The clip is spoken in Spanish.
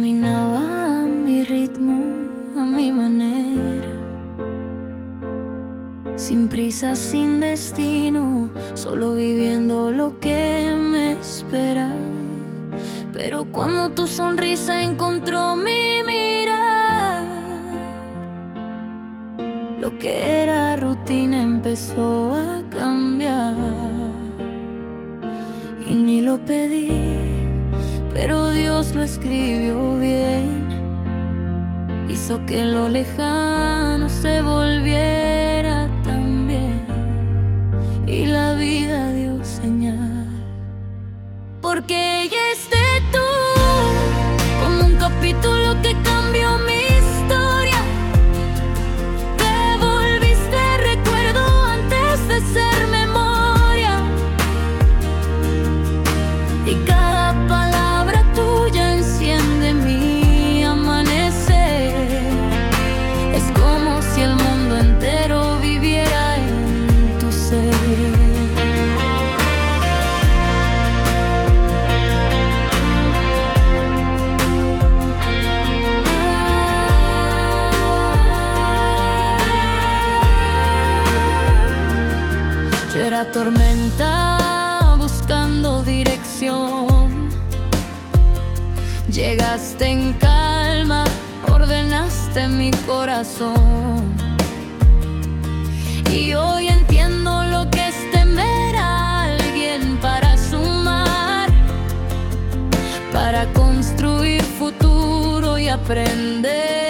Caminaba a mi ritmo, a mi manera, sin prisa, sin destino, solo viviendo lo que me espera. Pero cuando tu sonrisa encontró mi mirada, lo que era rutina empezó a cambiar. Y ni lo pedí, pero Dios lo escribió bien. Hizo que lo lejano se volviera tan bien, y la vida dio señal. Porque ella es de tú, como un capítulo que cambió mi historia. Te volviste recuerdo antes de ser memoria, y cada palabra tuya enciende mi amanecer. Es como si el mundo entero viviera en tu ser. Yo era tormenta buscando dirección. Llegaste en calma, ordenaste mi corazón. Y hoy entiendo lo que es temer a alguien para sumar, para construir futuro y aprender.